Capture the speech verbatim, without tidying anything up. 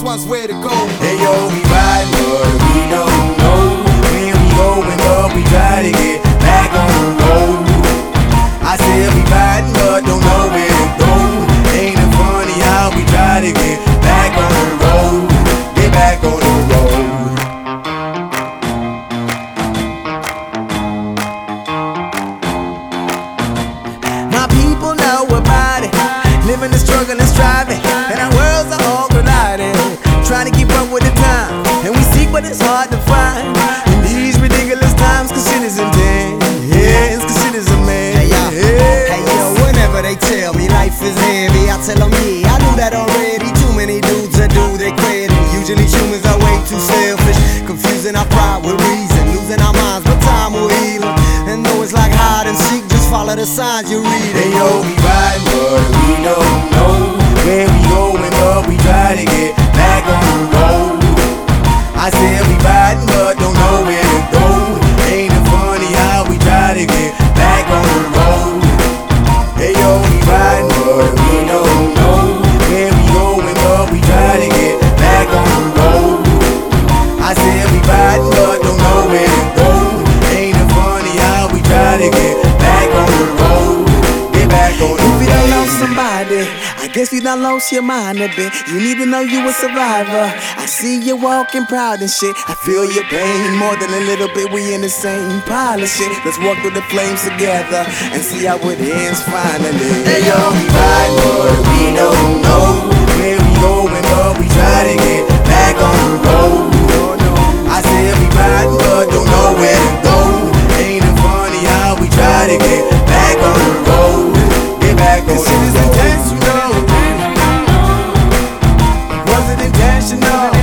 this one's where to go. Hey yo, we riding, but we don't know where we going, but we try to get back on the road. I said we riding, but don't know where to go. Ain't it funny how we try to get back on the road, get back on the road. My people know about it, living and struggling and striving, and our worlds are all colliding, trying to keep up with the time, and we seek but it's hard to find in these ridiculous times, cause shit is intense, yeah, it's cause shit is a man. Hey yo, yeah. Hey yo, whenever they tell me life is heavy, I tell them yeah, I knew that already. Too many dudes that do they credit. Usually humans are way too selfish, confusing our pride with reason, losing our minds, but time will heal them. And though it's like hide and seek, just follow the signs you read. Hey yo, we riding, but we don't know where we going, but we try to get back on the road. I said we riding, but don't know where to go. Ain't it funny how we try to get back on the road? Hey yo, we riding, but we don't know where we going, but we try to get back on the road. I said we riding, but don't know where to go. Ain't it funny how we try to get back on the road, get back on the road. If you done lost somebody, I guess you done lost your mind a bit. You need to know you a survivor. I see you walking proud and shit. I feel your pain more than a little bit. We in the same pile of shit. Let's walk through the flames together and see how it ends finally. Hey yo, we riding, but we don't know where we going, but we try to get back on the road. I said we riding, but don't know where to go. Ain't it funny how we try to get back on the road, get back on the road. This shit is intentional. Was it intentional?